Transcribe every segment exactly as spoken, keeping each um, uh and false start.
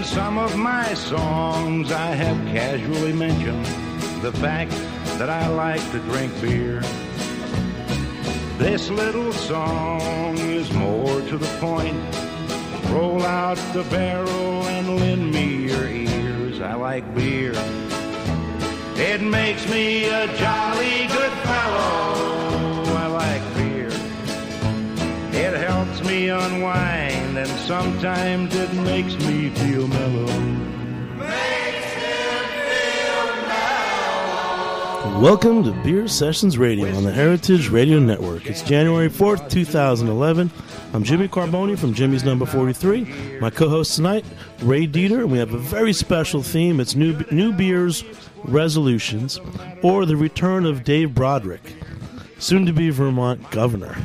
some of my songs I have casually mentioned the fact that I like to drink beer. This little song is more to the point. Roll out the barrel and lend me your ears. I like beer. It makes me a jolly good fellow. I like beer. It helps me unwind, and sometimes it makes me feel mellow. Makes him feel mellow. Welcome to Beer Sessions Radio on the Heritage Radio Network. It's January fourth, two thousand eleven. I'm Jimmy Carboni from Jimmy's Number forty-three. My co-host tonight, Ray Dieter, and we have a very special theme. It's New New Beer's Resolutions, or the return of Dave Broderick, soon-to-be Vermont governor.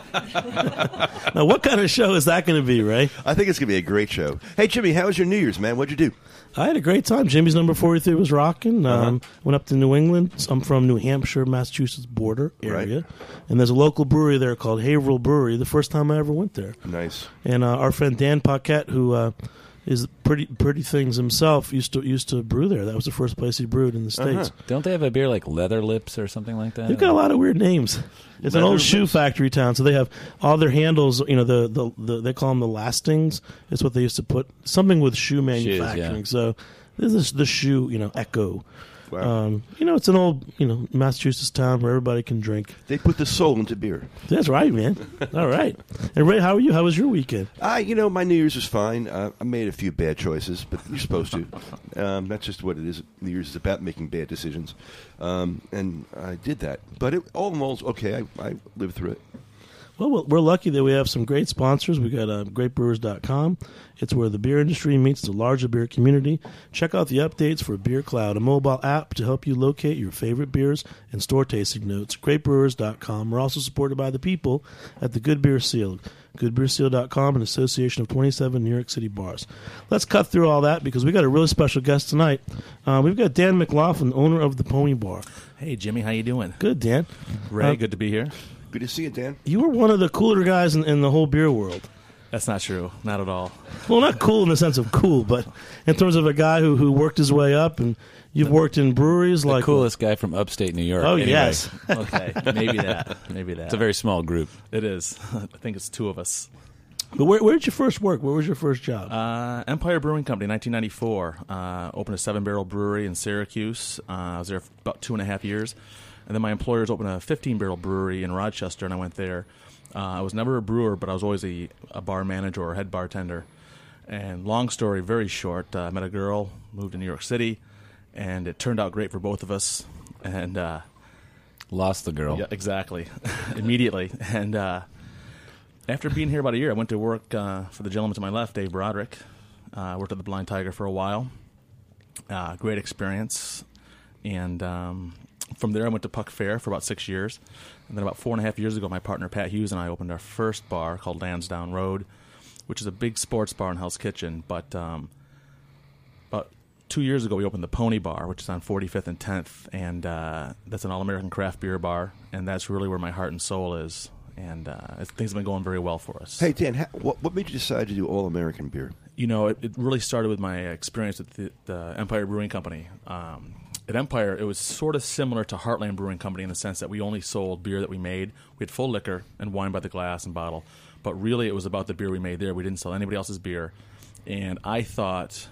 Now, what kind of show is that going to be, Ray? I think it's going to be a great show. Hey, Jimmy, how was your New Year's, man? What'd you do? I had a great time. Jimmy's Number forty-three was rocking. Um, uh-huh. Went up to New England. I'm from New Hampshire, Massachusetts border area. Right. And there's a local brewery there called Haverhill Brewery. The first time I ever went there. Nice. And uh, our friend Dan Paquette, who uh, is pretty pretty things himself, used to used to brew there. That was the first place he brewed in the States. Uh-huh. Don't they have a beer like Leather Lips or something like that? They've got a lot of weird names. It's Leather an old Lips. Shoe factory town, so they have all their handles. You know, the, the, the they call them the lastings. It's what they used to put something with shoe manufacturing. Shoes, yeah. So this is the shoe, you know, Echo. Wow. Um, you know, it's an old, you know, Massachusetts town where everybody can drink. They put the soul into beer. That's right, man. All right. And Ray, how are you? How was your weekend? Uh, you know, my New Year's was fine. Uh, I made a few bad choices, but you're supposed to. Um, that's just what it is. New Year's is about making bad decisions. Um, and I did that. But it, all in all, it's okay. I, I lived through it. Well, we're lucky that we have some great sponsors. We got uh, great brewers dot com. It's where the beer industry meets the larger beer community. Check out the updates for Beer Cloud, a mobile app to help you locate your favorite beers and store tasting notes. great brewers dot com. We're also supported by the people at the Good Beer Seal. good beer seal dot com, an association of twenty-seven New York City bars. Let's cut through all that because we got a really special guest tonight. Uh, we've got Dan McLaughlin, owner of the Pony Bar. Hey, Jimmy, how you doing? Good, Dan. Ray, uh, good to be here. Good to see you, Dan. You were one of the cooler guys in, in the whole beer world. That's not true. Not at all. Well, not cool in the sense of cool, but in terms of a guy who, who worked his way up, and you've worked in breweries the like... The coolest guy from upstate New York. Oh, anyway. yes. Okay, maybe that. Maybe that. It's a very small group. It is. I think it's two of us. But where, where did you first work? Where was your first job? Uh, Empire Brewing Company, nineteen ninety-four. Uh, opened a seven-barrel brewery in Syracuse. Uh, I was there for about two and a half years. And then my employers opened a fifteen-barrel brewery in Rochester, and I went there. Uh, I was never a brewer, but I was always a, a bar manager or head bartender. And long story, very short, I uh, met a girl, moved to New York City, and it turned out great for both of us. And uh, lost the girl. Yeah, exactly. Immediately. And uh, after being here about a year, I went to work uh, for the gentleman to my left, Dave Broderick. I uh, worked at the Blind Tiger for a while. Uh, great experience. And... Um, From there, I went to Puck Fair for about six years. And then about four and a half years ago, my partner, Pat Hughes, and I opened our first bar called Lansdowne Road, which is a big sports bar in Hell's Kitchen. But um, about two years ago, we opened the Pony Bar, which is on forty-fifth and tenth. And uh, that's an all-American craft beer bar. And that's really where my heart and soul is. And uh, things have been going very well for us. Hey, Dan, how, what, what made you decide to do all-American beer? You know, it, it really started with my experience at the, the Empire Brewing Company. Um At Empire, it was sort of similar to Heartland Brewing Company in the sense that we only sold beer that we made. We had full liquor and wine by the glass and bottle. But really, it was about the beer we made there. We didn't sell anybody else's beer. And I thought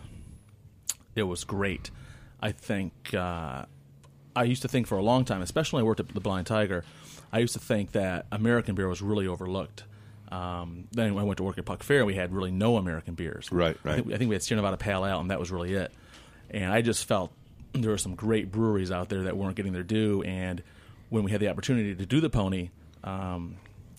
it was great. I think uh, I used to think for a long time, especially when I worked at the Blind Tiger, I used to think that American beer was really overlooked. Um, then when I went to work at Puck Fair, we had really no American beers. Right, right. I think, I think we had Sierra Nevada Pale Ale, and that was really it. And I just felt there were some great breweries out there that weren't getting their due, and when we had the opportunity to do the Pony, um,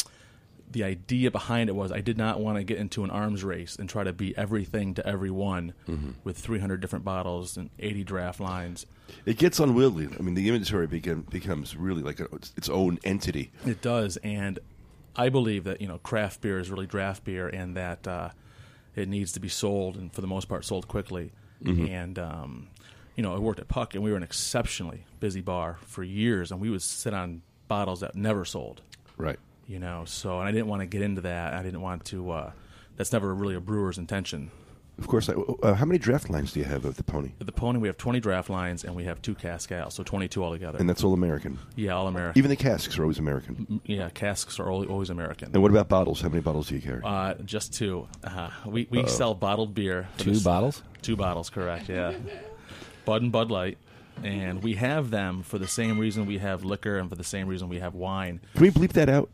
the idea behind it was I did not want to get into an arms race and try to be everything to everyone mm-hmm. with three hundred different bottles and eighty draft lines. It gets unwieldy. I mean, the inventory begin, becomes really like a, its own entity. It does, and I believe that you know craft beer is really draft beer, and that uh, it needs to be sold, and for the most part, sold quickly. Mm-hmm. And um, you know, I worked at Puck, and we were an exceptionally busy bar for years, and we would sit on bottles that never sold. Right. You know, so and I didn't want to get into that. I didn't want to. Uh, that's never really a brewer's intention. Of course. I, uh, how many draft lines do you have of the Pony? At the Pony, we have twenty draft lines, and we have two cask ales, so twenty-two altogether. And that's all American. Yeah, all American. Even the casks are always American. M- yeah, casks are always, always American. And what about bottles? How many bottles do you carry? Uh, just two. Uh, we we sell bottled beer. for Two this- bottles? Two bottles, correct, yeah. Bud and Bud Light. And we have them for the same reason we have liquor and for the same reason we have wine. Can we bleep that out?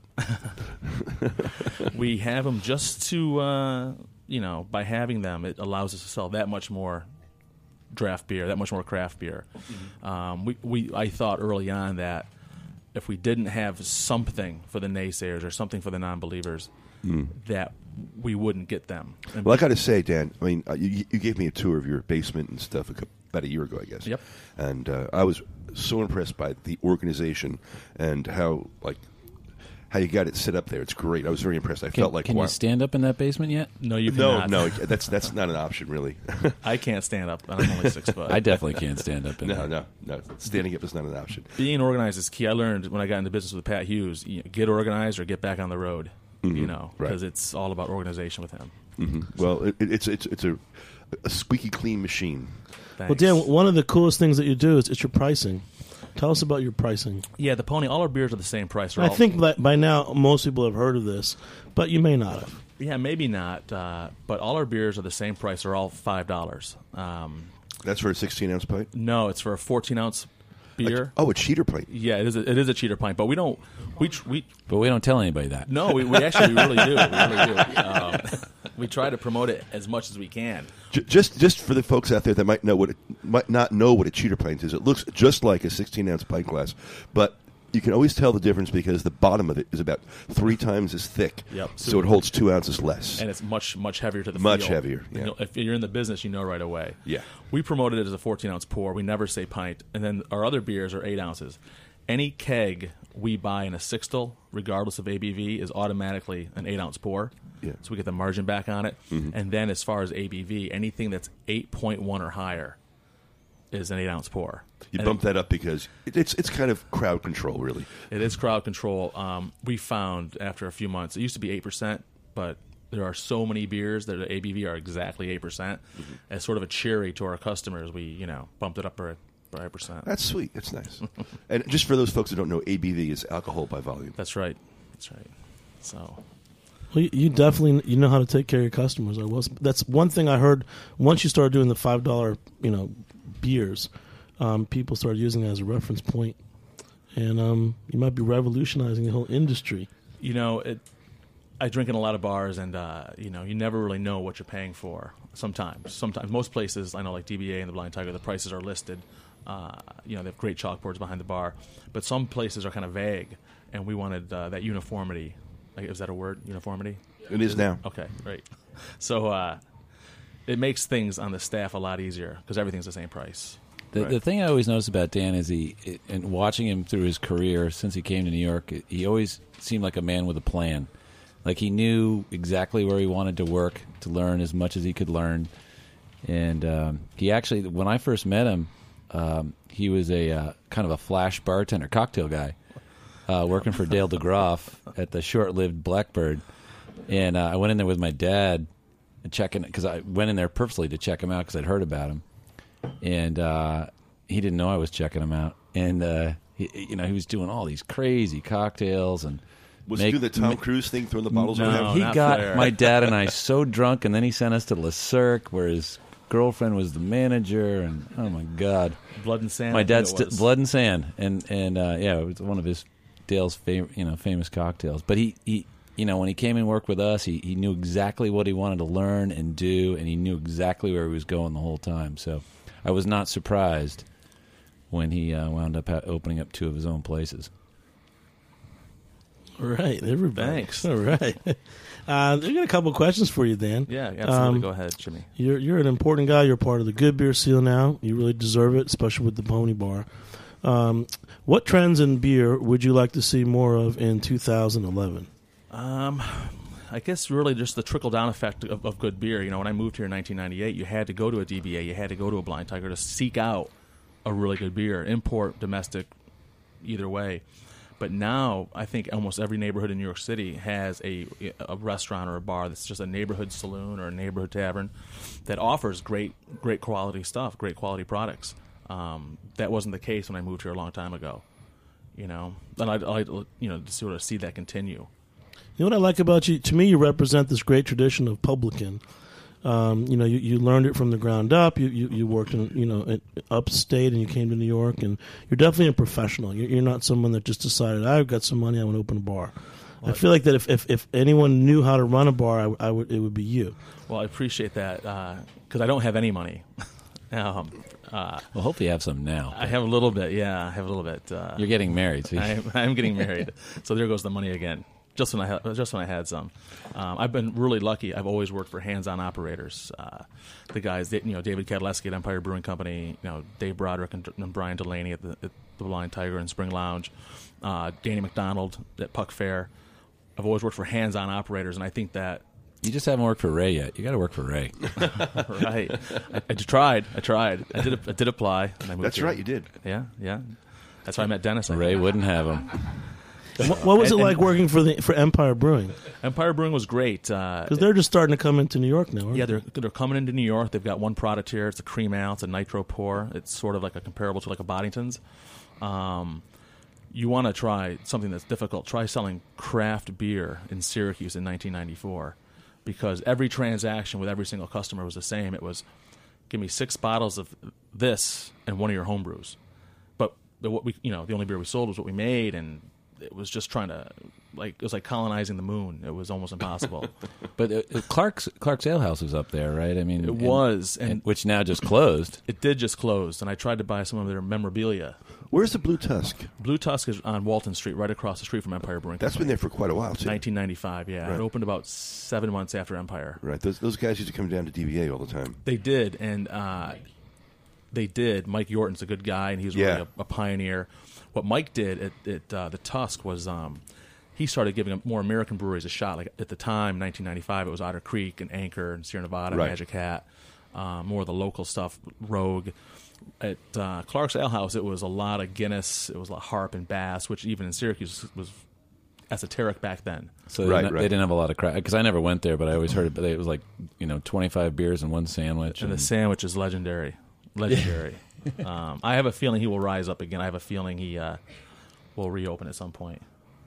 We have them just to, uh, you know, by having them, it allows us to sell that much more draft beer, that much more craft beer. Mm-hmm. Um, we, we, I thought early on that if we didn't have something for the naysayers or something for the non-believers, mm. that we wouldn't get them. And well, I got to say, Dan, I mean, uh, you, you gave me a tour of your basement and stuff a couple, about a year ago, I guess. Yep. And uh, I was so impressed by the organization and how, like, how you got it set up there. It's great. I was very impressed. I Can, felt like can wow. you stand up in that basement yet? no, you No, cannot. no, that's that's not an option, really. I can't stand up, and I'm only six foot. I definitely can't stand up in no, there. no, no. Standing up is not an option. Being organized is key. I learned when I got into business with Pat Hughes, you know, get organized or get back on the road, Mm-hmm. you know, Right. because it's all about organization with him. Mm-hmm. Well, it, it's it's it's a, a squeaky clean machine. Thanks. Well, Dan, one of the coolest things that you do is it's your pricing. Tell us about your pricing. Yeah, the Pony, all our beers are the same price. They're I all- think that by now most people have heard of this, but you may not have. Yeah, maybe not, uh, but all our beers are the same price. They're all five dollars. Um, That's for a sixteen ounce pint. no, it's for a fourteen ounce beer. Oh, a cheater pint. Yeah, it is. A, it is a cheater pint, but we don't. We tr- we But we don't tell anybody that. no, we, we actually we really do. We really do. Um, we try to promote it as much as we can. J- just just for the folks out there that might know what it, might not know what a cheater pint is, it looks just like a sixteen ounce pint glass, but you can always tell the difference because the bottom of it is about three times as thick. Yep. So it holds two ounces less. And it's much much heavier to the Much feel. heavier, You yeah. know, if you're in the business, you know right away. Yeah. We promoted it as a fourteen ounce pour. We never say pint. And then our other beers are eight ounces. Any keg we buy in a sixtel, regardless of A B V, is automatically an eight ounce pour. Yeah. So we get the margin back on it. Mm-hmm. And then as far as A B V, anything that's eight point one or higher is an eight ounce pour. You And bump that up because it, it's it's kind of crowd control, really. It is crowd control. Um, we found after a few months, it used to be eight percent, but there are so many beers that the A B V are exactly eight percent. Mm-hmm. As sort of a cherry to our customers, we you know bumped it up by by eight percent. That's sweet. That's nice. And just for those folks who don't know, A B V is alcohol by volume. That's right. That's right. So Well, you, you definitely you know how to take care of your customers. I was that's one thing I heard once you started doing the five dollar you know beers. Um, people started using it as a reference point, and um, you might be revolutionizing the whole industry. you know it. I drink in a lot of bars, and uh, you know you never really know what you're paying for. Sometimes, sometimes most places I know, like D B A and the Blind Tiger, the prices are listed. Uh, you know they have great chalkboards behind the bar, but some places are kind of vague, and we wanted uh, that uniformity. Like, is that a word? Uniformity? It is now. Okay, great. So uh, it makes things on the staff a lot easier because everything's the same price. The, Right. the thing I always noticed about Dan is he, and watching him through his career since he came to New York, he always seemed like a man with a plan. Like he knew exactly where he wanted to work to learn as much as he could learn. And um, he actually, when I first met him, um, he was a uh, kind of a flash bartender, cocktail guy, uh, working for Dale DeGroff at the short-lived Blackbird. And uh, I went in there with my dad, checking because I went in there purposely to check him out because I'd heard about him. And uh, he didn't know I was checking him out, and uh, he, you know he was doing all these crazy cocktails and Was make- he doing the Tom ma- Cruise thing, throwing the bottles No. around? he not got Flair. my dad and I so drunk, and then he sent us to Le Cirque, where his girlfriend was the manager, and oh my god, Blood and Sand. my I think dad's it st- was. blood and sand, and and uh, yeah, it was one of his Dale's favorite, you know, famous cocktails. But he, he, you know, when he came and worked with us, he he knew exactly what he wanted to learn and do, and he knew exactly where he was going the whole time. So I was not surprised when he uh, wound up ha- opening up two of his own places. All right, everybody. Thanks. All right. Uh, I got a couple questions for you, Dan. Yeah, absolutely. Um, Go ahead, Jimmy. You're you're an important guy. You're part of the Good Beer Seal now. You really deserve it, especially with the Pony Bar. Um, what trends in beer would you like to see more of in two thousand eleven? Um, I guess really just the trickle down effect of, of good beer. You know, when I moved here in nineteen ninety-eight, you had to go to a D B A, you had to go to a Blind Tiger to seek out a really good beer, import, domestic, either way. But now I think almost every neighborhood in New York City has a a restaurant or a bar that's just a neighborhood saloon or a neighborhood tavern that offers great great quality stuff, great quality products. Um, that wasn't the case when I moved here a long time ago. You know, and I'd, I'd you know to sort of see that continue. You know what I like about you? To me, you represent this great tradition of publican. Um, you know, you, you learned it from the ground up. You, you, you worked in, you know, in upstate, and you came to New York, and you're definitely a professional. You're, you're not someone that just decided, I've got some money, I want to open a bar. Well, I feel like that if, if, if anyone knew how to run a bar, I, I would it would be you. Well, I appreciate that because uh, I don't have any money. um, uh, well, hopefully you have some now. I have a little bit, yeah. I have a little bit. Uh, You're getting married. So I, I'm getting married. So there goes the money again. Just when I ha- just when I had some, um, I've been really lucky. I've always worked for hands-on operators. Uh, the guys, that, you know, David Kadleski at Empire Brewing Company, you know, Dave Broderick and, and Brian Delaney at the, at the Blind Tiger and Spring Lounge, uh, Danny McDonald at Puck Fair. I've always worked for hands-on operators, and I think that you just haven't worked for Ray yet. You got to work for Ray. Right. I, I tried. I tried. I did. I did apply. And I moved That's here. right. You did. Yeah. Yeah. That's why I met Dennis. I Ray think. wouldn't have him. What, what was And- it like and- working for the for Empire Brewing? Empire Brewing was great. Uh, Because they're just starting to come into New York now. Aren't Yeah, they? they're they're coming into New York. They've got one product here. It's a cream ale. It's a nitro pour. It's sort of like a comparable to like a Boddington's. Um, you want to try something that's difficult. Try selling craft beer in Syracuse in nineteen ninety-four, because every transaction with every single customer was the same. It was, give me six bottles of this and one of your home brews. But the, what we you know the only beer we sold was what we made, and it was just trying to like it was like colonizing the moon. It was almost impossible. But uh, Clark's Clark's Ale House was up there, right? I mean, It and- was, and- and which now just closed. It did just close, and I tried to buy some of their memorabilia. Where's the Blue Tusk? Blue Tusk is on Walton Street, right across the street from Empire Brewing That's been Company. there for quite a while, too. nineteen ninety-five, yeah. Right. It opened about seven months after Empire. Right. Those, those guys used to come down to D V A all the time. They did, and uh, they did. Mike Yorton's a good guy, and he was Yeah. really a, a pioneer. What Mike did at, at uh, the Tusk was um, he started giving more American breweries a shot. Like at the time, nineteen ninety-five, it was Otter Creek and Anchor and Sierra Nevada, Right. Magic Hat, uh, more of the local stuff, Rogue. At uh, Clark's Ale House, it was a lot of Guinness. It was a lot of Harp and Bass, which even in Syracuse was esoteric back then. So they, Right, didn't, right. they didn't have a lot of crowd because I never went there, but I always heard it. But it was like you know twenty-five beers and one sandwich. And the sandwich is legendary. Legendary. um, I have a feeling he will rise up again. I have a feeling he uh, will reopen at some point.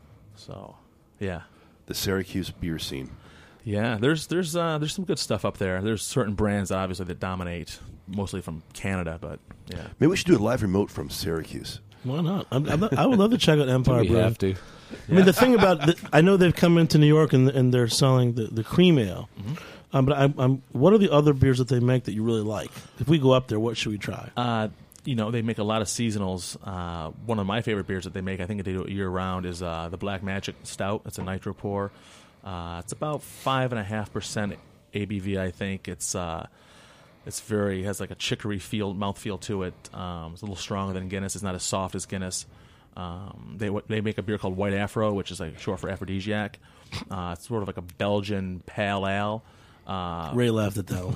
So, yeah. The Syracuse beer scene. Yeah, there's there's uh, there's some good stuff up there. There's certain brands, obviously, that dominate, mostly from Canada, but yeah. Maybe we should do a live remote from Syracuse. Why not? I'm, I'm, I would love to check out Empire we Brewing. have to. I mean, the thing about the, I know they've come into New York and and they're selling the, the cream ale. Mm-hmm. Um, but I'm, I'm, what are the other beers that they make that you really like? If we go up there, what should we try? Uh, you know, they make a lot of seasonals. Uh, one of my favorite beers that they make, I think they do it year round, is uh, the Black Magic Stout. It's a nitro pour. Uh, it's about five and a half percent A B V, I think. It's uh, it's very has like a chicory feel, mouthfeel to it. Um, it's a little stronger than Guinness. It's not as soft as Guinness. Um, they they make a beer called White Afro, which is like short for aphrodisiac. Uh, it's sort of like a Belgian pale ale. Uh, Ray laughed at that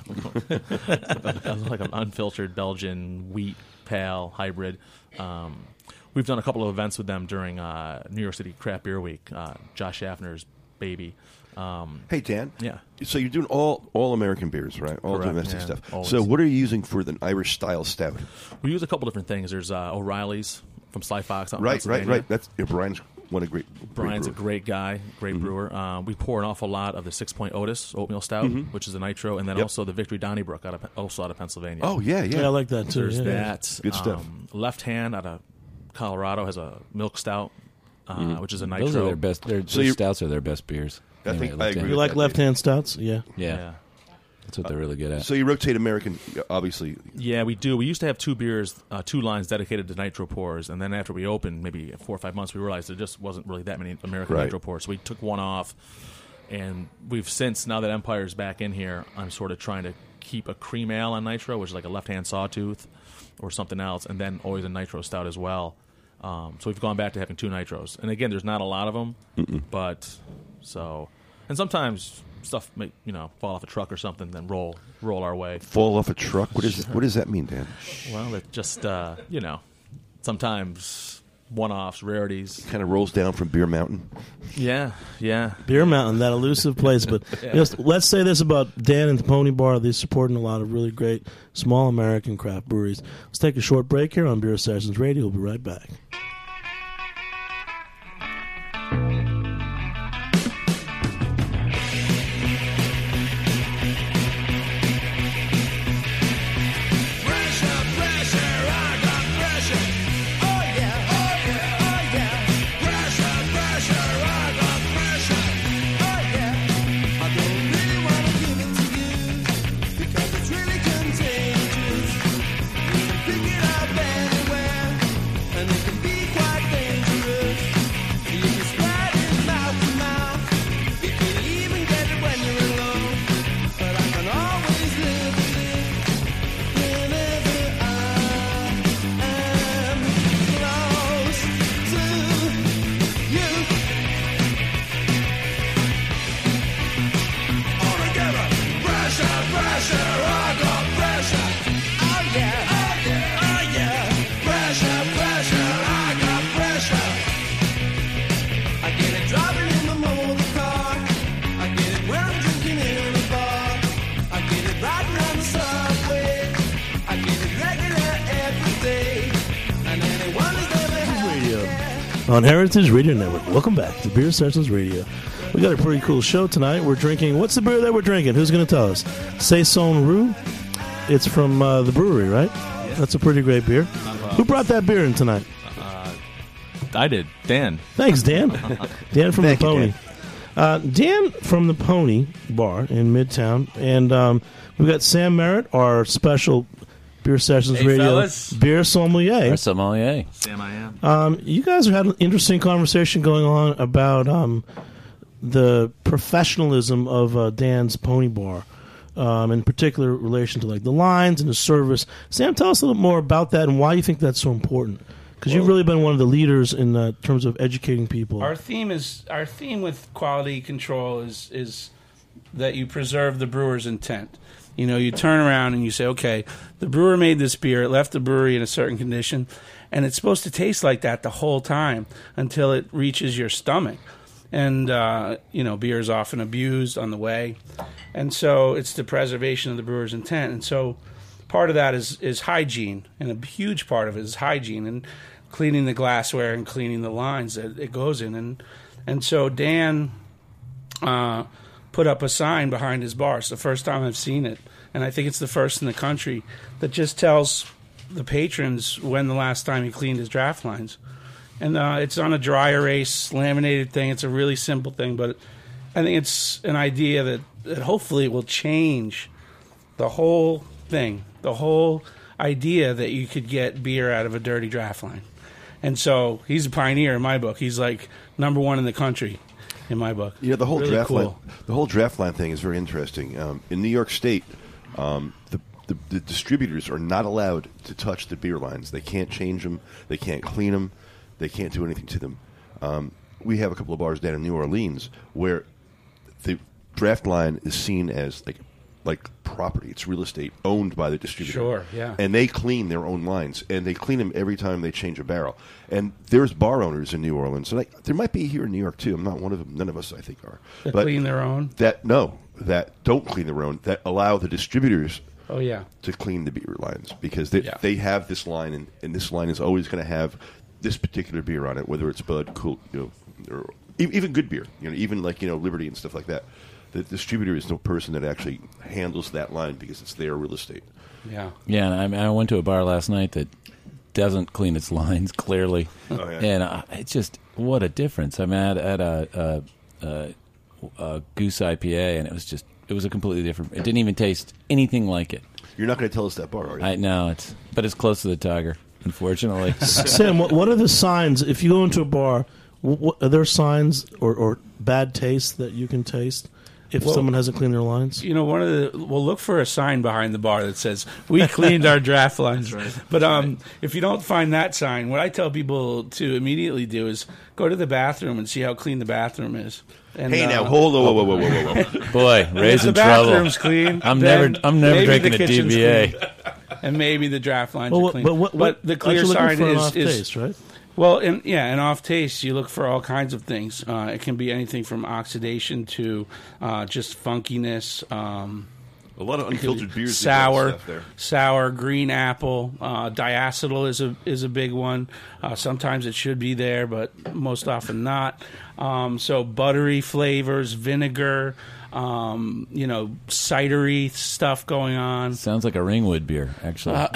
one. like an unfiltered Belgian wheat pale hybrid. Um, we've done a couple of events with them during uh, New York City Craft Beer Week. Uh, Josh Schaffner's baby. Um, Hey, Dan. Yeah. So you're doing all all American beers, right? All Correct, domestic yeah, stuff. always. So what are you using for the Irish style stout? we use a couple different things. There's uh, O'Reilly's from Sly Fox out in Right, right, Pennsylvania. right. That's yeah, Brian's one a great. Brian's great a great guy, great Mm-hmm. brewer. Uh, we pour an awful lot of the Six Point Otis oatmeal stout, which is a nitro, and then Yep. also the Victory Donnybrook out of also out of Pennsylvania. Oh yeah, yeah. Yeah, I like that too. There's yeah. that. Good stuff. Um, Left Hand out of Colorado has a milk stout, uh, which is a nitro. Those are their best. Their, So their you- stouts are their best beers. I think Anyway, I left agree hand. You with like that, left-hand stouts? Yeah. Yeah, Yeah. that's what they're really good at. So you rotate American, obviously. Yeah, we do. We used to have two beers, uh, two lines dedicated to nitro pours, and then after we opened, maybe four or five months, we realized there just wasn't really that many American Right. nitro pours. So we took one off, and we've since, now that Empire's back in here, I'm sort of trying to keep a cream ale on nitro, which is like a left-hand sawtooth or something else, and then always a nitro stout as well. Um, so we've gone back to having two nitros. And again, there's not a lot of them, but so, and sometimes stuff may, you know, fall off a truck or something, then roll roll our way. Fall off a truck. What is what does that mean, Dan? Well, it just uh, you know, sometimes one-offs, rarities. Kind of rolls down from Beer Mountain. Yeah, yeah. Beer Mountain, that elusive place. But Yeah. just, let's say this about Dan and the Pony Bar. They're supporting a lot of really great small American craft breweries. Let's take a short break here on Beer Sessions Radio. We'll be right back. On Heritage Radio Network. Welcome back to Beer Sessions Radio. We got a pretty cool show tonight. We're drinking, what's the beer that we're drinking? Who's going to tell us? Saison Roux. It's from uh, the brewery, right? Yeah. That's a pretty great beer. Uh, Who brought that beer in tonight? Uh, I did. Dan. Thanks, Dan. Dan from Thank the Pony. you, Dan. Uh, Dan from the Pony Bar in Midtown. And um, we've got Sam Merritt, our special Beer Sessions Hey, Radio fellas. beer sommelier. Our sommelier. Sam, I am. Um, you guys have had an interesting conversation going on about um, the professionalism of uh, Dan's Pony Bar, um, in particular relation to like the lines and the service. Sam, tell us a little more about that and why you think that's so important. Because you've really been one of the leaders in uh, terms of educating people. Our theme is our theme with quality control is is that you preserve the brewer's intent. You know, you turn around and you say, okay, the brewer made this beer, it left the brewery in a certain condition, and it's supposed to taste like that the whole time until it reaches your stomach. And, uh, you know, beer is often abused on the way. And so it's the preservation of the brewer's intent. And so part of that is, is hygiene, and a huge part of it is hygiene and cleaning the glassware and cleaning the lines that it goes in. And, and so Dan uh, put up a sign behind his bar. It's the first time I've seen it, and I think it's the first in the country, that just tells the patrons when the last time he cleaned his draft lines. And uh, it's on a dry erase laminated thing. It's a really simple thing, but I think it's an idea that, that hopefully will change the whole thing, the whole idea that you could get beer out of a dirty draft line. And so he's a pioneer in my book. He's like number one in the country in my book. Yeah, the whole Really draft cool. line, the whole draft line thing is very interesting. Um, in New York State, um, the, the the distributors are not allowed to touch the beer lines. They can't change them. They can't clean them. They can't do anything to them. Um, we have a couple of bars down in New Orleans where the draft line is seen as like like property. It's real estate owned by the distributor. Sure, yeah. And they clean their own lines, and they clean them every time they change a barrel. And there's bar owners in New Orleans, and I, there might be here in New York too. I'm not one of them. None of us, I think, are. That But clean their own? That no, that don't clean their own. That allow the distributors Oh, yeah. to clean the beer lines because they Yeah. they have this line, and, and this line is always going to have this particular beer on it, whether it's Bud, Cool, you know, or e- even good beer, you know, even like you know Liberty and stuff like that. The distributor is no person that actually handles that line because it's their real estate. Yeah. Yeah, and I, mean, I went to a bar last night that doesn't clean its lines clearly, Oh, yeah. and uh, it's just what a difference. I mean, I had, I had a, a, a, a Goose I P A, and it was just it was a completely different. It didn't even taste anything like it. You're not going to tell us that bar, are you? I know it's, but it's close to the Tiger, unfortunately. Sam, what, what are the signs if you go into a bar? What, what, are there signs or, or bad taste that you can taste if Well, someone hasn't cleaned their lines? You know, one of the we'll look for a sign behind the bar that says we cleaned our draft lines. right. But um, if you don't find that sign, what I tell people to immediately do is go to the bathroom and see how clean the bathroom is. And, Hey, now uh, hold on, whoa, whoa, whoa, whoa, whoa, whoa. Boy, if the raising trouble. bathroom's clean. I'm then never, I'm never maybe drinking the a D kitchen's B A. clean. And maybe the draft lines Well, are what- clean. but what, what, the aren't clear you looking sign for an is, off is taste, right? Well, and yeah, and off taste, you look for all kinds of things. Uh, it can be anything from oxidation to uh, just funkiness. Um, A lot of unfiltered beers. Sour, stuff there. sour, green apple, uh, diacetyl is a is a big one. Uh, sometimes it should be there, but most often not. Um, so buttery flavors, vinegar, um, you know, cidery stuff going on. Sounds like a Ringwood beer, actually. Uh,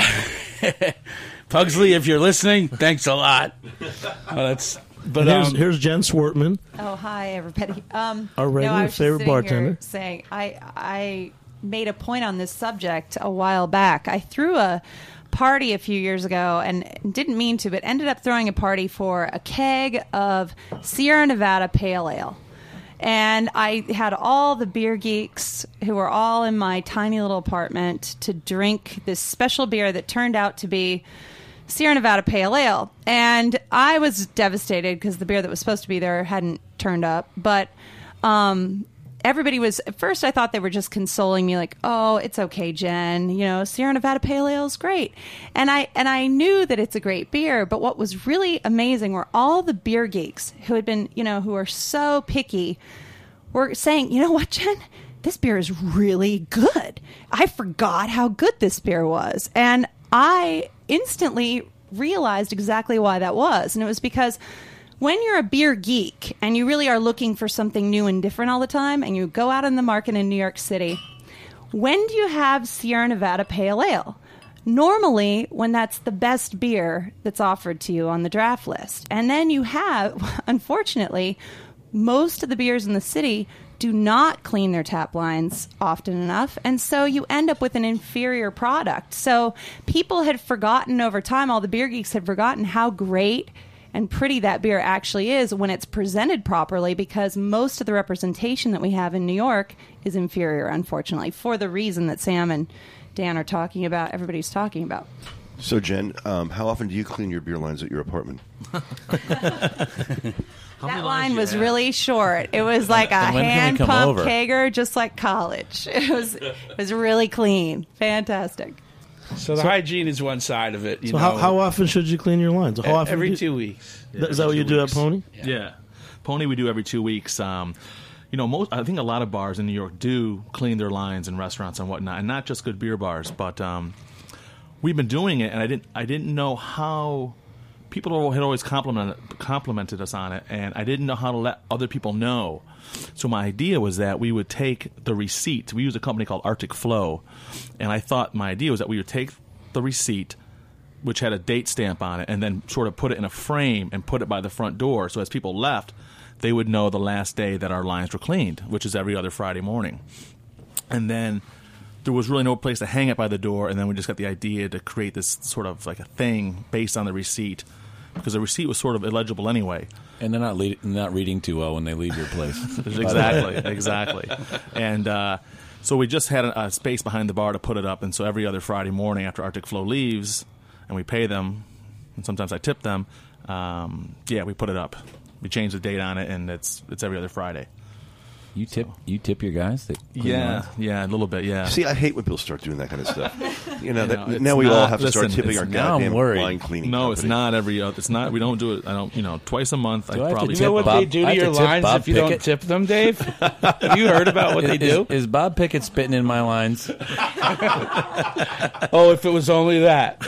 Pugsley, if you're listening, thanks a lot. Uh, that's but here's, um, here's Jen Swartman. Oh, hi, everybody. Um, Our regular no, I was just favorite sitting here bartender. saying, I, I made a point on this subject a while back. I threw a party a few years ago and didn't mean to, but ended up throwing a party for a keg of Sierra Nevada Pale Ale. And I had all the beer geeks who were all in my tiny little apartment to drink this special beer that turned out to be Sierra Nevada Pale Ale. And I was devastated because the beer that was supposed to be there hadn't turned up. But um, everybody was, at first I thought they were just consoling me like, oh, it's okay, Jen. You know, Sierra Nevada Pale Ale is great. And I, and I knew that it's a great beer. But what was really amazing were all the beer geeks who had been, you know, who are so picky were saying, you know what, Jen? This beer is really good. I forgot how good this beer was. And I instantly realized exactly why that was. And it was because when you're a beer geek and you really are looking for something new and different all the time, and you go out in the market in New York City, when do you have Sierra Nevada Pale Ale? Normally, when that's the best beer that's offered to you on the draft list. And then you have, unfortunately, most of the beers in the city do not clean their tap lines often enough, and so you end up with an inferior product. So people had forgotten over time, all the beer geeks had forgotten how great and pretty that beer actually is when it's presented properly, because most of the representation that we have in New York is inferior, unfortunately, for the reason that Sam and Dan are talking about, everybody's talking about. So, Jen, um, how often do you clean your beer lines at your apartment? That line was have? really short. It was like a hand pump kegger, just like college. It was it was really clean, fantastic. So the so, hygiene is one side of it. You so know. how, how often should you clean your lines? How often every you, two weeks. Yeah, is that what you weeks. do at Pony? Yeah. yeah, Pony we do every two weeks. Um, you know, most I think a lot of bars in New York do clean their lines and restaurants and whatnot, and not just good beer bars, but um, we've been doing it, and I didn't I didn't know how. People had always complimented, complimented us on it, and I didn't know how to let other people know. So my idea was that we would take the receipt. We use a company called Arctic Flow, and I thought my idea was that we would take the receipt, which had a date stamp on it, and then sort of put it in a frame and put it by the front door, so as people left, they would know the last day that our lines were cleaned, which is every other Friday morning. And then there was really no place to hang it by the door, and then we just got the idea to create this sort of like a thing based on the receipt, because the receipt was sort of illegible anyway. And they're not le- not reading too well when they leave your place. exactly, exactly. And uh, so we just had a, a space behind the bar to put it up, and so every other Friday morning after Arctic Flow leaves, and we pay them, and sometimes I tip them, um, yeah, we put it up. We change the date on it, and it's it's every other Friday. You tip you tip your guys? That yeah, yeah, a little bit, yeah. See, I hate when people start doing that kind of stuff. You know, You that, know, now we it's all not- have to listen, start tipping our it's- now I'm goddamn worried. line cleaning No, company. it's not every. Uh, it's not. We don't do it. I don't. You know, twice a month. Do I I have to probably tip You know what Bob- they do I to have your to tip lines Bob if you Pickett. don't tip them, Dave? Have you heard about what they is, do? is Bob Pickett spitting in my lines? Oh, if it was only that.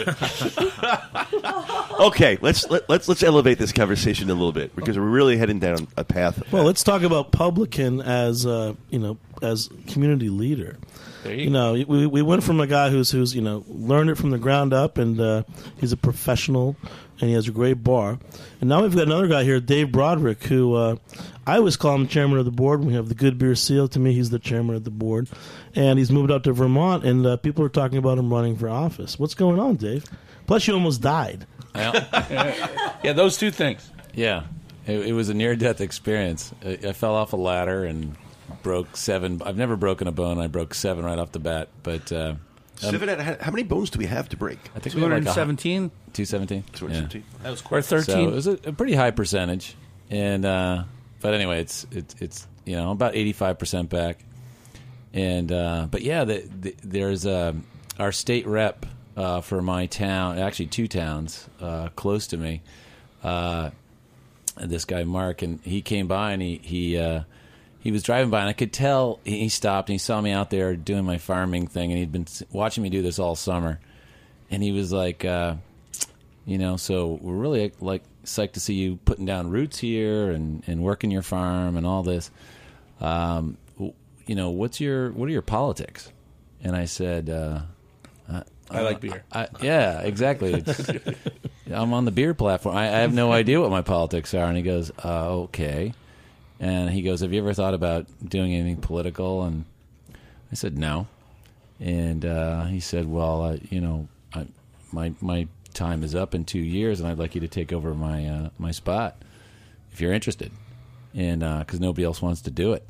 Okay, let's let, let's let's elevate this conversation a little bit, because we're really heading down a path. Well, let's talk about Publican as uh, you know, as community leader. There you You know, we we went from a guy who's who's you know learned it from the ground up, and uh, he's a professional, and he has a great bar. And now we've got another guy here, Dave Broderick, who uh, I always call him chairman of the board. We have the Good Beer Seal. To me, he's the chairman of the board, and he's moved out to Vermont, and uh, people are talking about him running for office. What's going on, Dave? Plus, you almost died. Yeah, those two things. Yeah, it, it was a near-death experience. I, I fell off a ladder and broke seven. I've never broken a bone. I broke seven right off the bat. But uh, Seven, how how many bones do we have to break? I think two hundred seventeen? two seventeen. two hundred seventeen. That was or thirteen. So it was a, a pretty high percentage, and uh, but anyway, it's it's it's you know about eighty-five percent back, and uh, but yeah, the, the, there's uh, our state rep uh, for my town, actually two towns uh, close to me, uh, this guy Mark, and he came by and he he uh, he was driving by, and I could tell he stopped and he saw me out there doing my farming thing, and he'd been watching me do this all summer, and he was like, uh, you know, so we're really like psyched to see you putting down roots here and, and working your farm and all this. Um, you know, what's your what are your politics? And I said, uh, I, I like beer. I, yeah, exactly. It's, I'm on the beer platform. I, I have no idea what my politics are. And he goes, uh, okay. And he goes, have you ever thought about doing anything political? And I said, no. And uh, he said, well, uh, you know, I, my my time is up in two years, and I'd like you to take over my uh, my spot if you're interested. And because uh, nobody else wants to do it.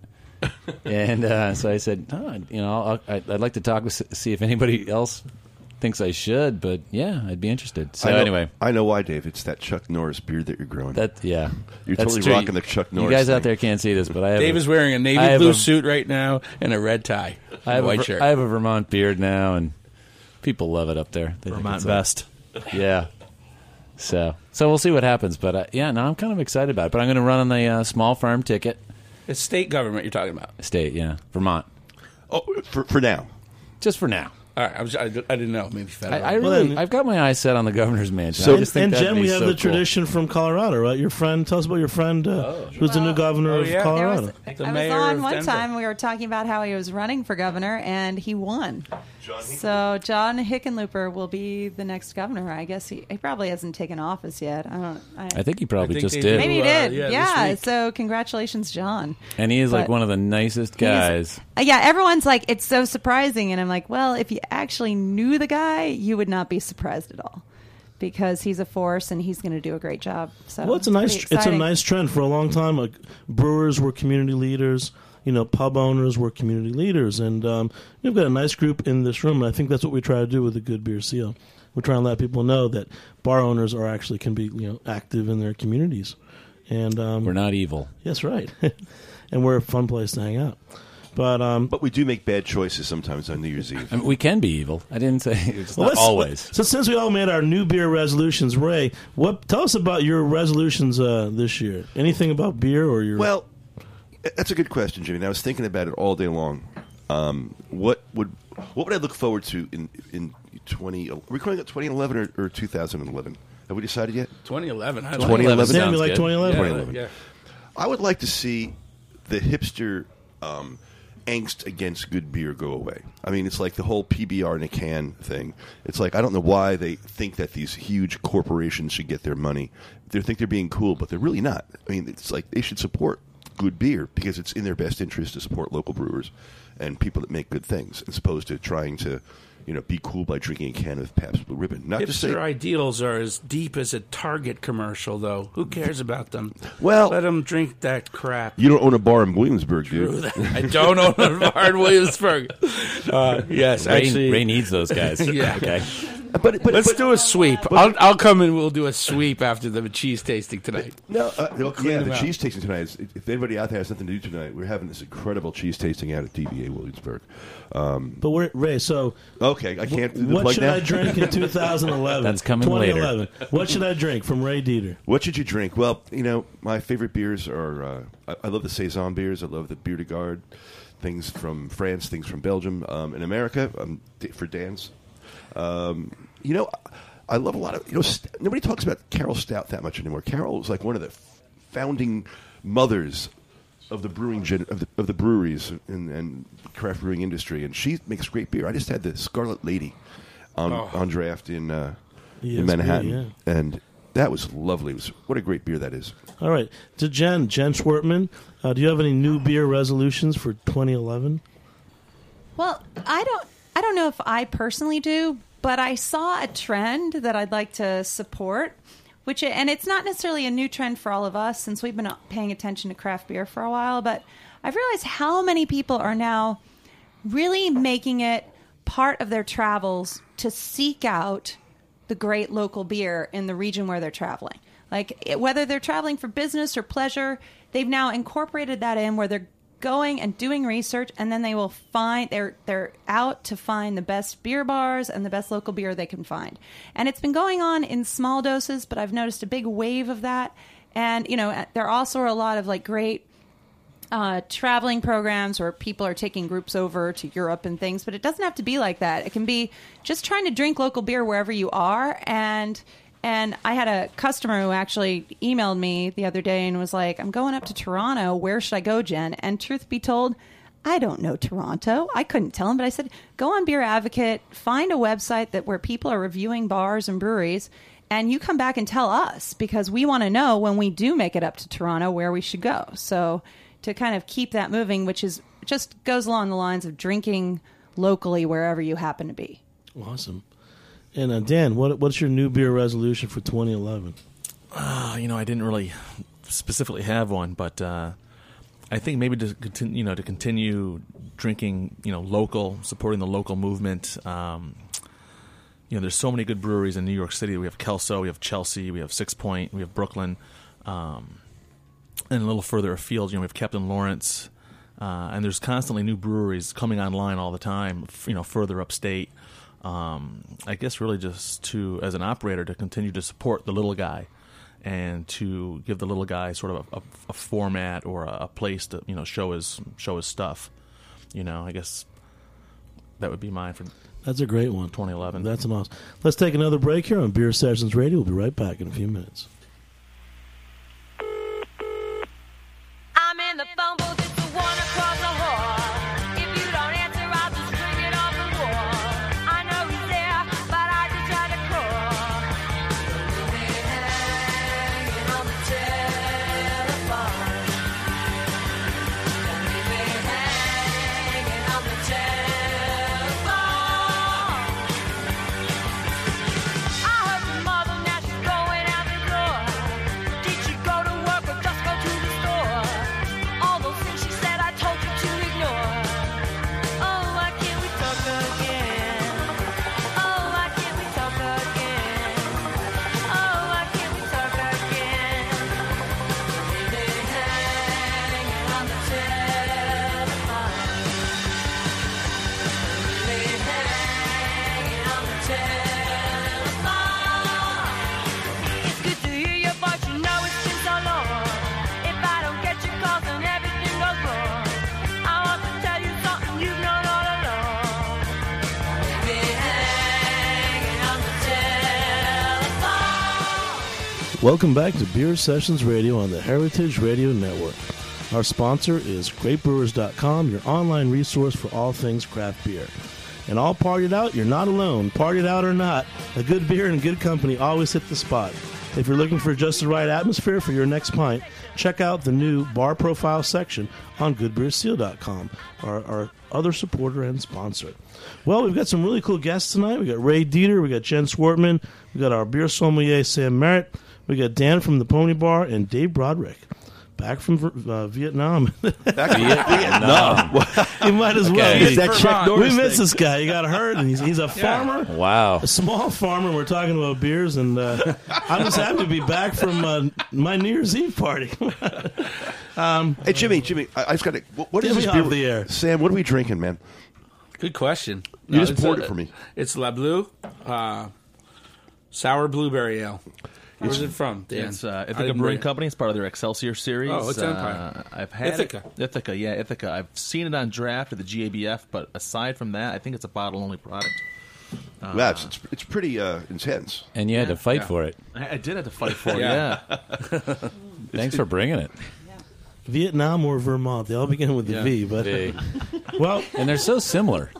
And uh, so I said, oh, you know, I'll, I'd, I'd like to talk, see if anybody else thinks I should, but yeah, I'd be interested. So I know, anyway, I know why, Dave. It's that Chuck Norris beard that you're growing. that yeah, You're that's totally true. rocking the Chuck Norris You guys thing. out there can't see this, but I have Dave a, is wearing a navy I have blue a- suit right now and a red tie, and I have a white a, shirt. I have a Vermont beard now, and people love it up there. They think Vermont it's like- best. yeah. So so we'll see what happens, but uh, yeah, no, I'm kind of excited about it. But I'm going to run on the uh, small farm ticket. It's state government you're talking about. State, yeah, Vermont, Oh, for, for now. just for now. All right, I, was, I, I didn't know. Maybe I, federal. I really, then- I've got my eyes set on the governor's mansion. So- I just think and that'd Jen, be we have so the cool. tradition from Colorado, right? Your friend, tell us about your friend uh, who's the new governor oh, of yeah. There Colorado. was, The I was mayor on of one Denver. time. We were talking about how he was running for governor, and he won. So John Hickenlooper will be the next governor. I guess he, he probably hasn't taken office yet. I don't. I, I think he probably I think just they did, do. maybe he uh, did. yeah, this yeah. week. So congratulations, John. and he is like But- one of the nicest He's- guys. Uh, yeah, everyone's like, it's so surprising. And I'm like, well, if you actually knew the guy, you would not be surprised at all. Because he's a force and he's going to do a great job. So Well, it's a nice pretty it's a exciting. nice trend. For a long time, like brewers were community leaders. You know, pub owners were community leaders, and um, we've got a nice group in this room. And I think that's what we try to do with the Good Beer Seal. We're trying to let people know that bar owners are actually can be you know active in their communities, and um, We're not evil. yes, right, and we're a fun place to hang out. But um, But we do make bad choices sometimes on New Year's Eve. I mean, we can be evil. I didn't say it's well, not let's- always. So since we all made our new beer resolutions, Ray, what tell us about your resolutions uh, this year? Anything about beer or your Well, that's a good question, Jimmy. And I was thinking about it all day long. Um, what would what would I look forward to in in twenty? Are we calling it twenty eleven or, or two thousand eleven? Have we decided yet? twenty eleven. I twenty eleven like it. Sammy sounds like good. twenty eleven? Yeah, twenty eleven. yeah. I would like to see the hipster um, angst against good beer go away. I mean, it's like the whole P B R in a can thing. It's like I don't know why they think that these huge corporations should get their money. They think they're being cool, but they're really not. I mean, it's like they should support good beer because it's in their best interest to support local brewers and people that make good things, as opposed to trying to, you know, be cool by drinking a can of Pabst Blue Ribbon. Not to say Hipster ideals are as deep as a Target commercial, though. Who cares about them? Well- let them drink that crap. you don't own a bar in Williamsburg, dude. I don't own a bar in Williamsburg. Uh, yes, Ray, actually. Ray needs those guys. Yeah. Okay. But, but, Let's but- do a sweep. I'll, I'll come and we'll do a sweep after the cheese tasting tonight. No, uh, well, clean yeah, them the out. cheese tasting tonight. Is, if anybody out there has something to do tonight, we're having this incredible cheese tasting out at D B A Williamsburg. But we're, Ray, so Okay, I can't do the what plug should now. I drink in two thousand eleven? That's coming later. twenty eleven. What should I drink from Ray Dieter? What should you drink? Well, you know, my favorite beers are. Uh, I, I love the saison beers. I love the Bière de Garde, things from France, things from Belgium. Um, in America, um, d- for Dan's. Um, you know, I love a lot of. You know, st- nobody talks about Carol Stout that much anymore. Carol was like one of the f- founding mothers of the brewing gen- of the of the breweries and, and craft brewing industry, and she makes great beer. I just had the Scarlet Lady on Oh. on draft in uh, E S B, in Manhattan, yeah. and that was lovely. It was what a great beer that is. All right. To Jen, Jen Schwartman, uh, do you have any new beer resolutions for twenty eleven? Well, I don't I don't know if I personally do, but I saw a trend that I'd like to support, which and it's not necessarily a new trend for all of us since we've been paying attention to craft beer for a while, but I've realized how many people are now really making it part of their travels to seek out the great local beer in the region where they're traveling. Like it- whether they're traveling for business or pleasure, they've now incorporated that in where they're going and doing research, and then they will find they're they're out to find the best beer bars and the best local beer they can find. And it's been going on in small doses, but I've noticed a big wave of that. And you know, there also are a lot of like great uh, traveling programs where people are taking groups over to Europe and things. But it doesn't have to be like that. It can be just trying to drink local beer wherever you are. And And I had a customer who actually emailed me the other day and was like, I'm going up to Toronto. Where should I go, Jen? And truth be told, I don't know Toronto. I couldn't tell him, but I said, go on Beer Advocate, find a website that where people are reviewing bars and breweries, and you come back and tell us, because we want to know when we do make it up to Toronto where we should go. So to kind of keep that moving, which is just goes along the lines of drinking locally wherever you happen to be. Awesome. And uh, Dan, what what's your new beer resolution for twenty eleven? Uh, you know, I didn't really specifically have one, but uh, I think maybe to continue, you know, to continue drinking, you know, local, supporting the local movement. Um, you know, there's so many good breweries in New York City. We have Kelso, we have Chelsea, we have Six Point, we have Brooklyn, um, and a little further afield, you know, we have Captain Lawrence, uh, and there's constantly new breweries coming online all the time. You know, further upstate. Um, I guess really just to, as an operator, to continue to support the little guy and to give the little guy sort of a, a, a format or a, a place to, you know, show his show his stuff. You know, I guess that would be mine for That's a great one. twenty eleven. That's an awesome. Let's take another break here on Beer Sessions Radio. We'll be right back in a few minutes. I'm in the phone booth, it's the one across the hall. If you don't answer, I'll just bring it off the wall. I know he's there, but I just try to call. Leave me hanging on the telephone. Leave me hanging on the telephone. I heard from mother, now she's going out the door. Did she go to work or just go to the store? All those things she said I told you to ignore. Oh, why can't we talk again? Oh, why can't we talk again? Oh, why can't we talk again? Leave me hanging on the telephone. Leave me hanging on the telephone. It's good to hear your voice, you know it's been so long. If I don't get your calls, then everything goes wrong. I want to tell you something you've known all along. Leave me hanging on the telephone. Welcome back to Beer Sessions Radio on the Heritage Radio Network. Our sponsor is great brewers dot com, your online resource for all things craft beer. And all partied out, you're not alone. Partied out or not, a good beer and a good company always hit the spot. If you're looking for just the right atmosphere for your next pint, check out the new bar profile section on good beer seal dot com, our, our other supporter and sponsor. Well, we've got some really cool guests tonight. We got Ray Dieter, we got Jen Swartman, we got our beer sommelier Sam Merritt, we got Dan from the Pony Bar, and Dave Broderick. Back from uh, Vietnam. Back to Vietnam. You might as well. Okay. It's that Chuck Norris We miss thing. this guy. He got hurt, and he's, he's a farmer. Wow. A small farmer, and we're talking about beers, and uh, I'm just happy to be back from uh, my New Year's Eve party. Hey, Jimmy, Jimmy, I, I just got to. What, what is Get this me beer? off the air. Sam, what are we drinking, man? Good question. You just it's poured a- it for me. It's La Blue, uh, sour blueberry ale. Where's it from, Dan? It's uh, I Ithaca didn't Brewing bring it. Company. It's part of their Excelsior series. Oh, it's uh, Empire. I've had Ithaca. It. Ithaca, yeah, Ithaca. I've seen it on draft at the G A B F, but aside from that, I think it's a bottle-only product. Uh, Yeah, it's, it's, it's pretty uh, intense. And you had to fight Yeah. for it. I, I did have to fight for it. Yeah. Yeah. Thanks for bringing it. Vietnam or Vermont. They all begin with the Yeah. V. But Big. well, And they're so similar.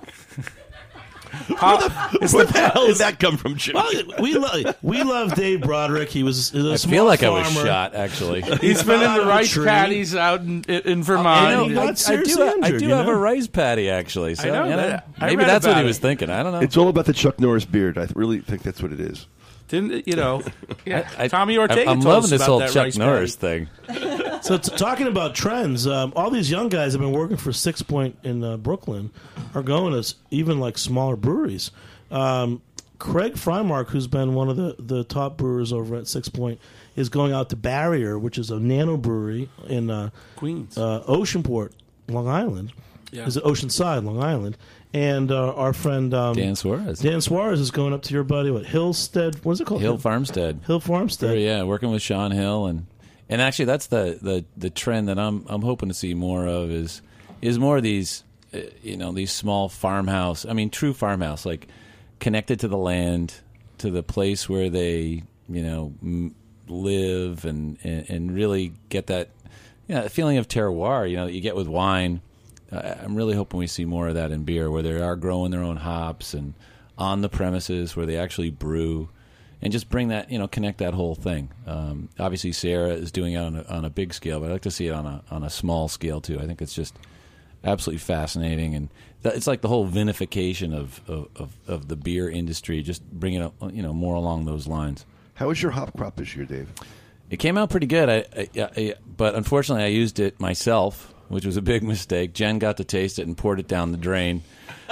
Where the hell did that come from, Jimmy? well, we love we love Dave Broderick. He was a I small feel like I farmer. was shot, actually. He's been fell out in the of a rice tree. paddies out in, in I Vermont. know. I, got I seriously do, I injured, do you have know? a rice patty, actually. So, I know you that. I Maybe read that's what about he was it. thinking. I don't know. It's all about the Chuck Norris beard. I really think that's what it is. Didn't you know? Yeah, I- Tommy Ortega. I'm told loving us this about whole that Chuck rice Norris paddy. thing. So t- talking about trends, um, all these young guys have been working for Six Point in uh, Brooklyn are going to s- even like smaller breweries. Um, Craig Frymark, who's been one of the, the top brewers over at Six Point, is going out to Barrier, which is a nano brewery in uh, Queens. uh, Oceanport, Long Island. Yeah. Is it Oceanside, Long Island? And uh, our friend um, Dan Suarez. Dan Suarez is going up to your buddy, what, Hillstead? What is it called? Hill Farmstead. Hill Farmstead. Sure, yeah, working with Sean Hill, and and actually that's the, the, the trend that I'm I'm hoping to see more of is is more of these uh, you know these small farmhouse. I mean, true farmhouse, like connected to the land, to the place where they you know m- live, and, and and really get that you know, feeling of terroir. You know that you get with wine. Uh, I'm really hoping we see more of that in beer, where they are growing their own hops and on the premises where they actually brew, and just bring that, you know, connect that whole thing. Um, obviously, Sarah is doing it on a, on a big scale, but I'd like to see it on a on a small scale too. I think it's just absolutely fascinating, and th- it's like the whole vinification of, of, of, of the beer industry, just bringing it, you know, more along those lines. How was your hop crop this year, Dave? It came out pretty good, I, I, I, but unfortunately, I used it myself, which was a big mistake. Jen got to taste it and poured it down the drain.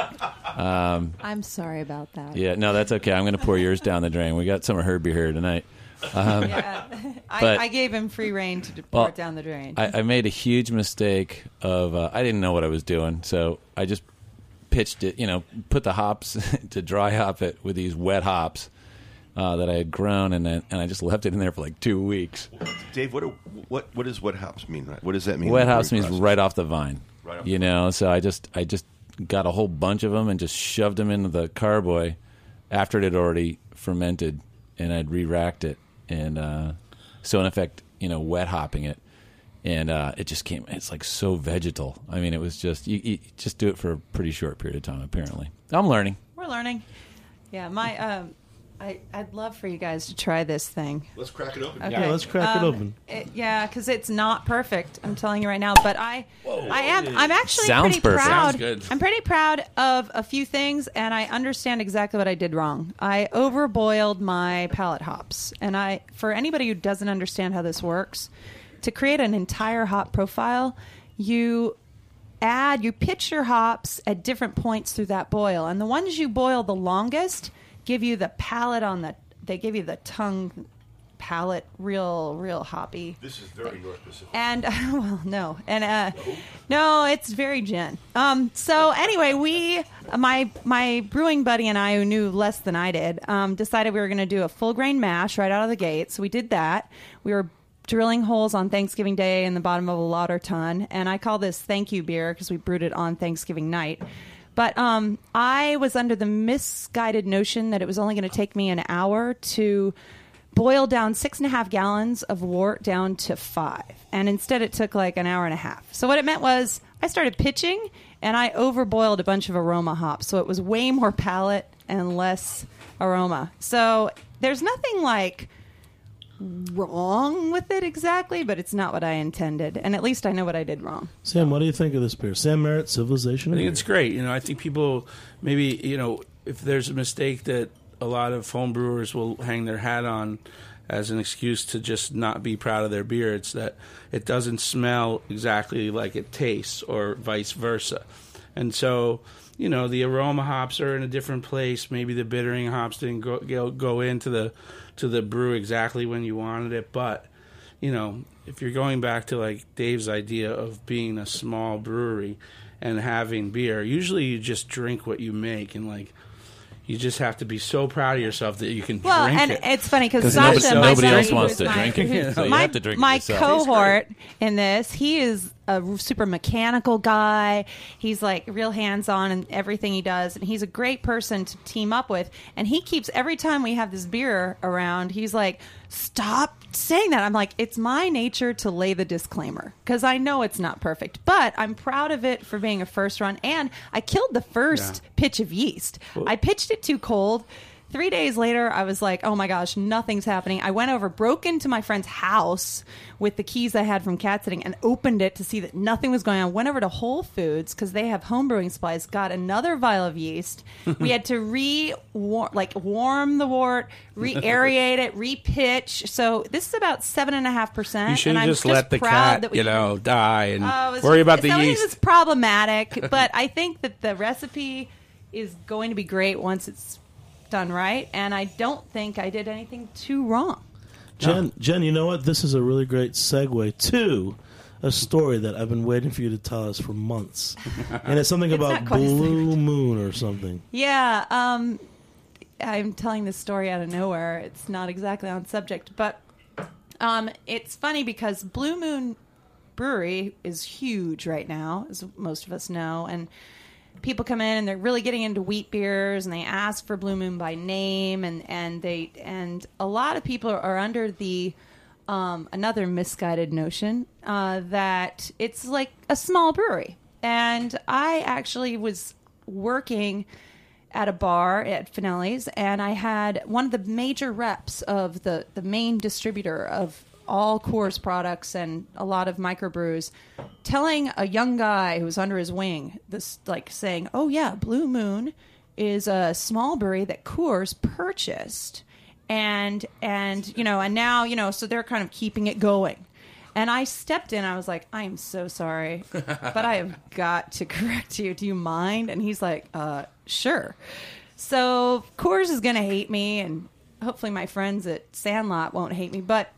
Um, I'm sorry about that. yeah, no, that's okay. I'm going to pour yours down the drain. We got some of her beer here tonight. Um, Yeah. I, But- I gave him free reign to pour Well, it down the drain. I, I made a huge mistake of uh, I didn't know what I was doing, so I just pitched it. You know, put the hops to dry hop it with these wet hops uh, that I had grown, and then, and I just left it in there for like two weeks. Dave, what do, what what does wet hops mean? What does that mean? Wet in the hops brewing means process? right off the vine. Right off you the know, so I just I just got a whole bunch of them and just shoved them into the carboy after it had already fermented, and I'd re-racked it, and uh, so in effect, you know, wet hopping it, and uh, it just came. It's like so vegetal. I mean, it was just you, you just do it for a pretty short period of time. Apparently, I'm learning. We're learning. Yeah, my um, I I'd love for you guys to try this thing. Let's crack it open. Okay. Yeah, let's crack it Um, open. It, yeah, because it's not perfect. I'm telling you right now. But I, I am. I'm actually Sounds pretty perfect. proud. Sounds good. I'm pretty proud of a few things, and I understand exactly what I did wrong. I overboiled my palate hops, and I, for anybody who doesn't understand how this works, to create an entire hop profile, you add, you pitch your hops at different points through that boil, and the ones you boil the longest give you the palate on the. They give you the tongue palate, real, real hoppy. This is very North Pacific. And well, no, and uh, no, it's very gin. Um, so anyway, we, my my brewing buddy and I, who knew less than I did, um, decided we were going to do a full grain mash right out of the gate. So we did that. We were drilling holes on Thanksgiving Day in the bottom of a lauter ton, and I call this thank you beer because we brewed it on Thanksgiving night. But um, I was under the misguided notion that it was only going to take me an hour to boil down six and a half gallons of wort down to five. And instead it took like an hour and a half. So what it meant was I started pitching and I overboiled a bunch of aroma hops. So it was way more palate and less aroma. So there's nothing like wrong with it exactly, but it's not what I intended. And at least I know what I did wrong. Sam, what do you think of this beer? Sam Merritt, Civilization I of think Beer. it's great. You know, I think people maybe, you know, if there's a mistake that a lot of home brewers will hang their hat on as an excuse to just not be proud of their beer, it's that it doesn't smell exactly like it tastes, or vice versa. And so, you know, the aroma hops are in a different place. Maybe the bittering hops didn't go go, go into the to the brew exactly when you wanted it. But, you know, if you're going back to like Dave's idea of being a small brewery and having beer, usually you just drink what you make, and like you just have to be so proud of yourself that you can Well, drink and it. it's funny because 'Cause Sasha, nobody- my nobody buddy else wants who's to my- drink it, so you my, have to drink it my yourself. cohort in this, he is a super mechanical guy. He's like real hands-on in everything he does, and he's a great person to team up with. And he keeps, every time we have this beer around, he's like, stop saying that. I'm like, it's my nature to lay the disclaimer because I know it's not perfect, but I'm proud of it for being a first run. And I killed the first Yeah. pitch of yeast. I pitched it too cold. Three days later, I was like, oh my gosh, nothing's happening. I went over, broke into my friend's house with the keys I had from cat sitting and opened it to see that nothing was going on. Went over to Whole Foods because they have home brewing supplies, got another vial of yeast. We had to re like warm the wort, re-aerate it, re-pitch. So this is about seven and a half percent. You should and have I'm just let the proud cat, that we you know, die and Oh, it was worry just- about the so yeast. It was problematic, but I think that the recipe is going to be great once it's done right, and I don't think I did anything too wrong. Jen, Jen, you know what? This is a really great segue to a story that I've been waiting for you to tell us for months, and it's something It's about not quite a Blue Moon or something. Yeah, um, I'm telling this story out of nowhere. It's not exactly on subject, but um, it's funny because Blue Moon Brewery is huge right now, as most of us know, and people come in and they're really getting into wheat beers, and they ask for Blue Moon by name, and, and they and a lot of people are under the um, another misguided notion uh, that it's like a small brewery. And I actually was working at a bar at Finelli's, and I had one of the major reps of the, the main distributor of all Coors products and a lot of microbrews telling a young guy who was under his wing this, like saying, oh yeah, Blue Moon is a small brewery that Coors purchased, and and you know and now you know so they're kind of keeping it going. And I stepped in. I was like, I am so sorry, but I have got to correct you. Do you mind? And he's like, uh, sure. So Coors is going to hate me, and hopefully my friends at Sandlot won't hate me. But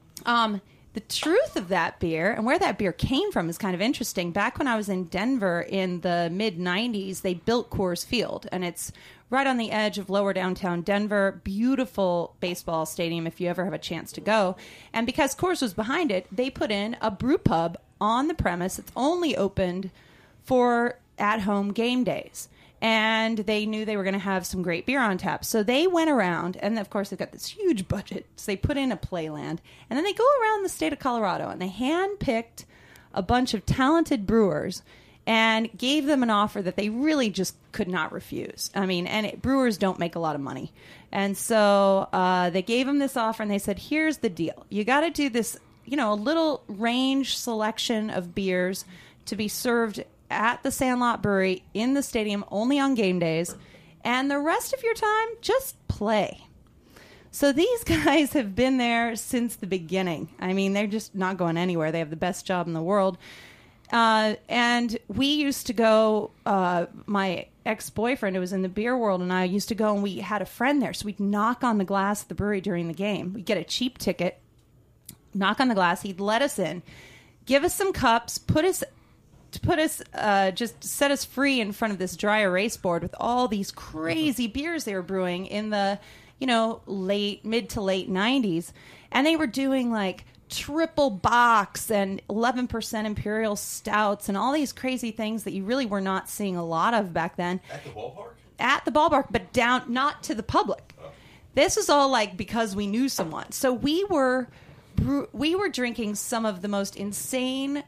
um, the truth of that beer and where that beer came from is kind of interesting. Back when I was in Denver in the mid nineties, they built Coors Field, and it's right on the edge of lower downtown Denver. Beautiful baseball stadium if you ever have a chance to go. And because Coors was behind it, they put in a brew pub on the premise. It's only opened for at-home game days. And they knew they were going to have some great beer on tap. So they went around, and of course they've got this huge budget. So they put in a playland. And then they go around the state of Colorado, and they handpicked a bunch of talented brewers and gave them an offer that they really just could not refuse. I mean, and it, brewers don't make a lot of money. And so uh, they gave them this offer, and they said, here's the deal. You got to do this, you know, a little range selection of beers to be served at the Sandlot Brewery in the stadium only on game days, and the rest of your time, just play. So these guys have been there since the beginning. I mean, they're just not going anywhere. They have the best job in the world. Uh, and we used to go, uh, my ex-boyfriend who was in the beer world and I used to go, and we had a friend there. So we'd knock on the glass at the brewery during the game. We'd get a cheap ticket, knock on the glass. He'd let us in, give us some cups, put us... to put us, uh, just set us free in front of this dry erase board with all these crazy beers they were brewing in the, you know, late, mid to late nineties. And they were doing like triple box and eleven percent imperial stouts and all these crazy things that you really were not seeing a lot of back then. At the ballpark? At the ballpark, but down, not to the public. Oh. This was all like because we knew someone. So we were, we were drinking some of the most insane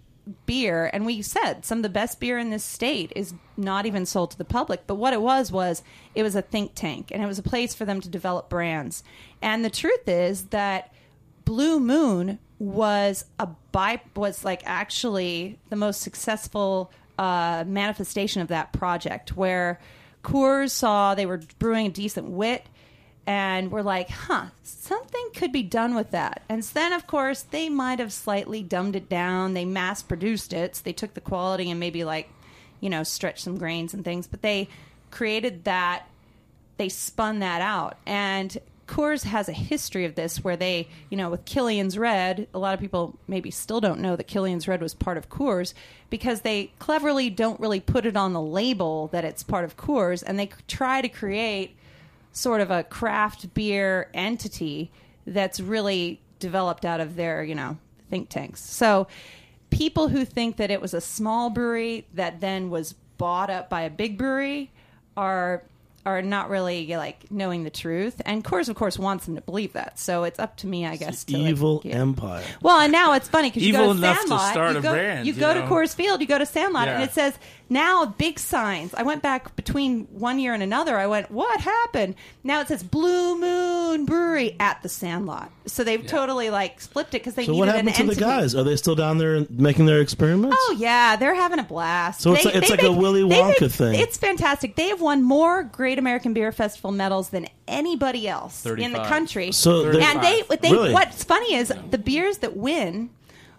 beer, and we said some of the best beer in this state is not even sold to the public. But what it was was it was a think tank, and it was a place for them to develop brands. And the truth is that Blue Moon was a by was like actually the most successful uh, manifestation of that project, where Coors saw they were brewing a decent wit, and we're like, huh, something could be done with that. And then, of course, they might have slightly dumbed it down. They mass-produced it. So they took the quality and maybe, like, you know, stretched some grains and things. But they created that. They spun that out. And Coors has a history of this where they, you know, with Killian's Red, a lot of people maybe still don't know that Killian's Red was part of Coors because they cleverly don't really put it on the label that it's part of Coors. And they try to create sort of a craft beer entity that's really developed out of their, you know, think tanks. So people who think that it was a small brewery that then was bought up by a big brewery are are not really like knowing the truth. And Coors, of course, wants them to believe that. So it's up to me, I guess. To, evil like, yeah. empire. Well, and now it's funny because you Evil go to enough to Sandlot, start you a go, brand, you you go know? to Coors Field, you go to Sandlot, Yeah. and it says now big signs. I went back between one year and another. I went, what happened? Now it says Blue Moon Brewery at the Sandlot. So they've totally like flipped it because they So needed what an happened to the entity. guys? Are they still down there making their experiments? Oh yeah, they're having a blast. So it's like- it's like a Willy they Wonka make- thing. It's fantastic. They have won more Great American Beer Festival medals than anybody else in the thirty-five. country. So they're- and they, they Really? what's funny is the beers that win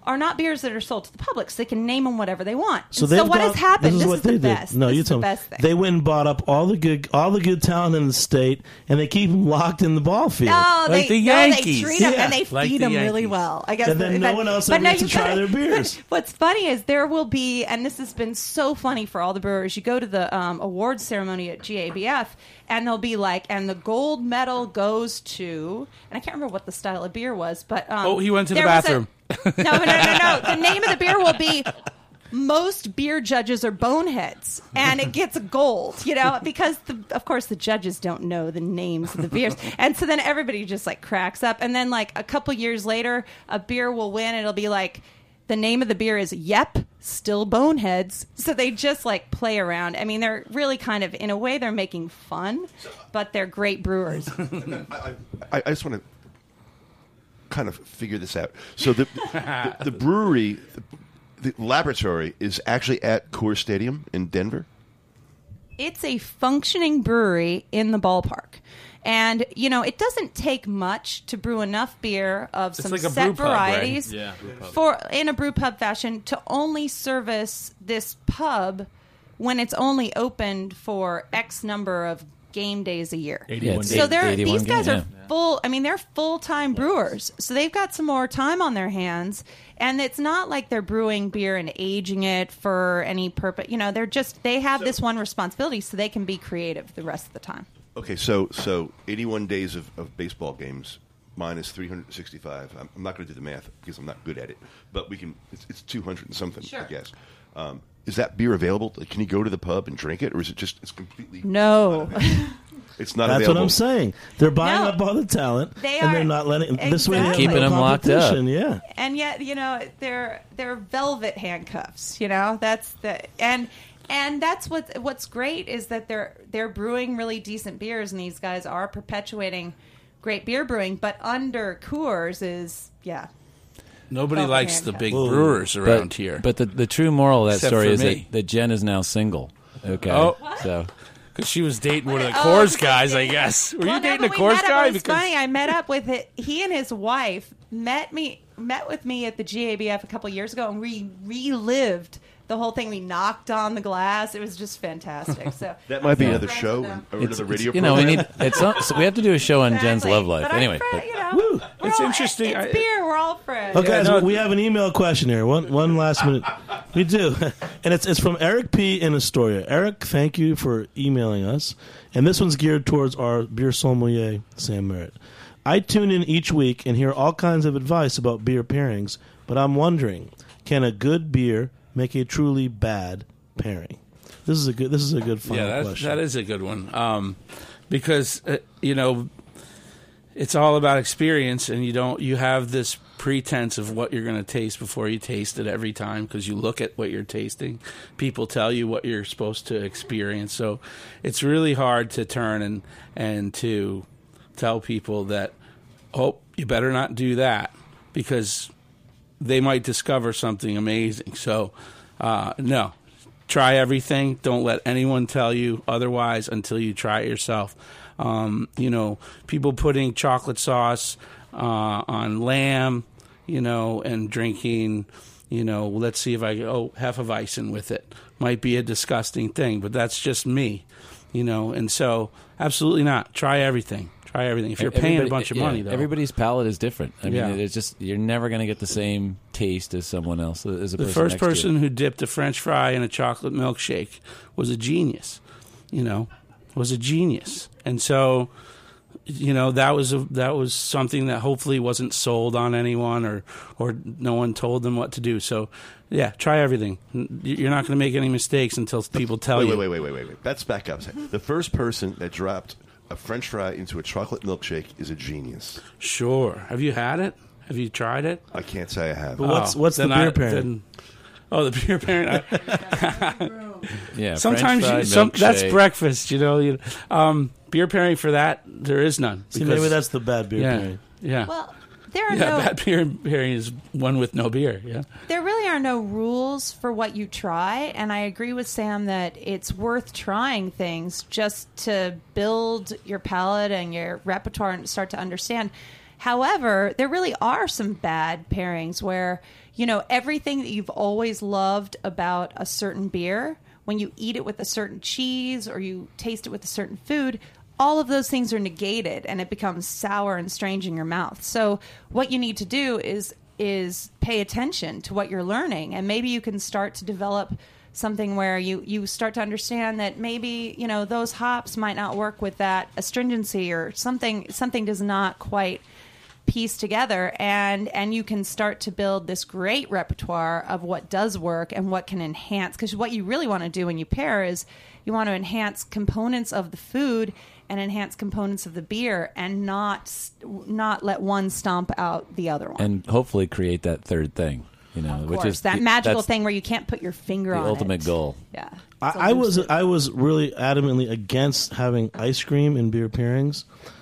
are not beers that are sold to the public, so they can name them whatever they want. So, And they've so what got- has happened? This is what the they best. did. No, this you is tell the me. best thing. They went and bought up all the good, all the good talent in the state, and they keep them locked in the ball field. No, Like they, the no, they Yankees. treat them Yeah. and they Like feed the them really Yankees. well. I guess, And then no but- one else but ever no, gets to you try gotta- their beers. What's funny is there will be, and this has been so funny for all the brewers. You go to the um, awards ceremony at G A B F, and they'll be like, and the gold medal goes to, and I can't remember what the style of beer was, but um, Oh, he went to the there was a- bathroom. no, no, no, no, no. The name of the beer will be most beer judges are boneheads, and it gets gold, you know, because the, of course the judges don't know the names of the beers, and so then everybody just like cracks up, and then like a couple years later, a beer will win, and it'll be like the name of the beer is Yep, Still Boneheads. So they just like play around. I mean, they're really kind of, in a way, they're making fun, but they're great brewers. I, I, I just want to kind of figure this out. So the the, the brewery, the, the laboratory is actually at Coors Stadium in Denver. It's a functioning brewery in the ballpark. And, you know, it doesn't take much to brew enough beer of some like a set brew pub, right? varieties Yeah, brew pub. for in a brew pub fashion to only service this pub when it's only opened for X number of game days a year. Yeah, eighty-one it's days. So they're eighty-one these guys game, are yeah. full. I mean, they're full time brewers, so they've got some more time on their hands. And it's not like they're brewing beer and aging it for any purpose. You know, they're just they have this one responsibility, so they can be creative the rest of the time. Okay, so so eighty-one days of, of baseball games minus three hundred sixty-five. I'm, I'm not going to do the math because I'm not good at it, but we can. It's, it's two hundred and something, Sure. I guess. Um, is that beer available? Like, can you go to the pub and drink it, or is it just it's completely No. It's not That's available. what I'm saying. They're buying No. up all the talent, They and are- they're not letting. This way, they have Exactly. Keeping no them locked up. competition, Yeah. And yet, you know, they're they're velvet handcuffs. You know, that's the and and that's what what's great is that they're they're brewing really decent beers, and these guys are perpetuating great beer brewing. But under Coors is yeah. Nobody Velvet likes the handcuffs. big Whoa. brewers around but, here. But the, the true moral of that Except story for is me. that, that Jen is now single. Okay. Oh. So Because she was dating one of the Oh, Coors because guys, they- I guess. Were Well, you no, dating a but we Coors met up. guy? It was funny. I met up with it. He and his wife met me met with me at the G A B F a couple years ago, and we relived the whole thing. We knocked on the glass. It was just fantastic. So That might be I'm another friends show with them. or it's, another it's- radio you know, we program. need it's not, so we have to do a show on Jen's Exactly. love life. But I'm Anyway, fri- but- you know, Woo. we're It's all- interesting. It's I- beer. We're all friends. Oh, guys, no, we have an email question here. One, one last minute. We do, and it's it's from Eric P. in Astoria. Eric, thank you for emailing us, and this one's geared towards our beer sommelier, Sam Merritt. I tune in each week and hear all kinds of advice about beer pairings, but I'm wondering, can a good beer make a truly bad pairing? This is a good. This is a good final yeah, that, question. that is a good one. Um, because, uh, you know, it's all about experience, and you don't you have this pretense of what you're going to taste before you taste it every time, because you look at what you're tasting. People tell you what you're supposed to experience, so it's really hard to turn and and to tell people that, oh, you better not do that, because they might discover something amazing. So uh, no, try everything. Don't let anyone tell you otherwise until you try it yourself. Um, you know, people putting chocolate sauce uh, on lamb, you know, and drinking, you know, let's see if I oh Hefeweizen with it. Might be a disgusting thing, but that's just me, you know. And so, absolutely not. Try everything. Try everything. If you're paying a Everybody- bunch of yeah, money, though, everybody's palate is different. I mean, Yeah. it's just you're never going to get the same taste as someone else. As a the person first next to you. person who dipped a French fry in a chocolate milkshake was a genius. You know, was a genius, and so, you know, that was a, that was something that hopefully wasn't sold on anyone, or or no one told them what to do. So, yeah, try everything. You're not going to make any mistakes until people tell Wait, you. wait, wait, wait, wait, wait. Let's back up. The first person that dropped a French fry into a chocolate milkshake is a genius. Sure. Have you had it? Have you tried it? I can't say I have. But what's Oh, what's the then beer I- pairing? then- Oh, the beer pairing. yeah, Sometimes French fry, you, some, that's milkshake. breakfast, you know. You, um, beer pairing for that, there is none. See, because- maybe that's the bad beer yeah, pairing. yeah, Well, there are yeah. no Bad beer pairing is one with no beer. Yeah, there really are no rules for what you try, and I agree with Sam that it's worth trying things just to build your palate and your repertoire and start to understand. However, there really are some bad pairings where, you know, everything that you've always loved about a certain beer, when you eat it with a certain cheese or you taste it with a certain food, all of those things are negated and it becomes sour and strange in your mouth. So what you need to do is is pay attention to what you're learning, and maybe you can start to develop something where you, you start to understand that maybe, you know, those hops might not work with that astringency, or something something does not quite piece together, and and you can start to build this great repertoire of what does work and what can enhance, because what you really want to do when you pair is you want to enhance components of the food and enhance components of the beer, and not not let one stomp out the other one. And hopefully create that third thing, you know, Of which course, is that the- magical that's thing where you can't put your finger the on ultimate it. goal. Yeah. I, It's I was elusive. I was really adamantly against having ice cream in beer pairings,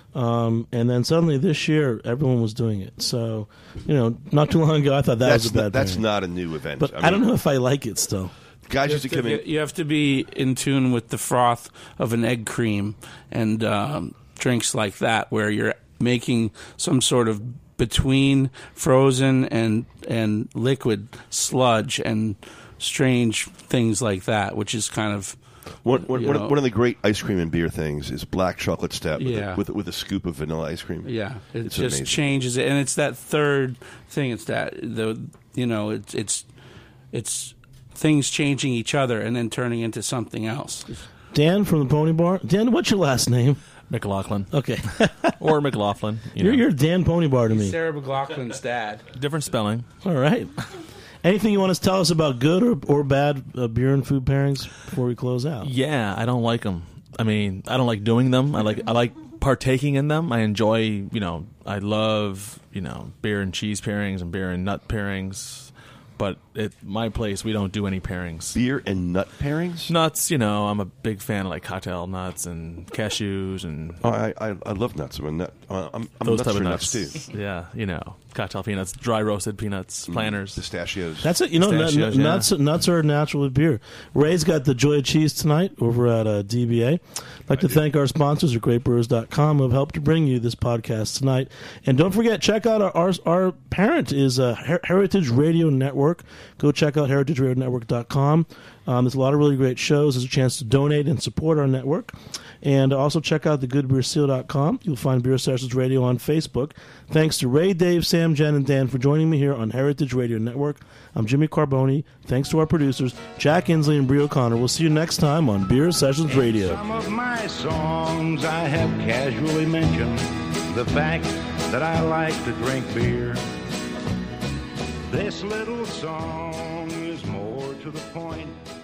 um, and then suddenly this year everyone was doing it. So, you know, not too long ago I thought that That's was a bad. not, that's pairing. not a new event. But I, don't know if I like it still. Guys You used have, to come to, in. you have to be in tune with the froth of an egg cream and um, drinks like that, where you're making some sort of between frozen and and liquid sludge and strange things like that, which is kind of One, one, you one, know. of, one of the great ice cream and beer things is black chocolate stout with, Yeah. a, with, with a scoop of vanilla ice cream. Yeah, it It's just amazing. changes it, and it's that third thing. It's that the you know it's it's it's things changing each other and then turning into something else. Dan from the Pony Bar. Dan, what's your last name? McLaughlin. Okay, Or McLaughlin. You you're know. you're Dan Pony Bar to me. Sarah McLaughlin's dad. Different spelling. All right. Anything you want to tell us about good or, or bad uh, beer and food pairings before we close out? Yeah, I don't like them. I mean, I don't like doing them. I like I like partaking in them. I enjoy, you know, I love, you know, beer and cheese pairings and beer and nut pairings. But at my place, we don't do any pairings. Beer and nut pairings? Nuts, you know, I'm a big fan of like cocktail nuts and cashews and Oh, I, I I love nuts. I'm a nut. Uh, I'm, I'm those nuts type of for nuts. nuts too. Yeah, you know, cocktail peanuts, dry roasted peanuts, planters. Pistachios. That's it. You know, nut- Pistachios, yeah. nuts nuts are natural with beer. Ray's got the Joy of Cheese tonight over at uh, D B A. I'd like to thank our sponsors at great brewers dot com who have helped to bring you this podcast tonight. And don't forget, check out our our, our parent is uh, Her- Heritage Radio Network. Go check out heritage radio network dot com. Um, there's a lot of really great shows. There's a chance to donate and support our network. And also check out the good beer seal dot com. You'll find Beer Sessions Radio on Facebook. Thanks to Ray, Dave, Sam, Jen, and Dan for joining me here on Heritage Radio Network. I'm Jimmy Carboni. Thanks to our producers, Jack Inslee and Brie O'Connor. We'll see you next time on Beer Sessions Radio. Some of my songs I have casually mentioned the fact that I like to drink beer. This little song is more to the point.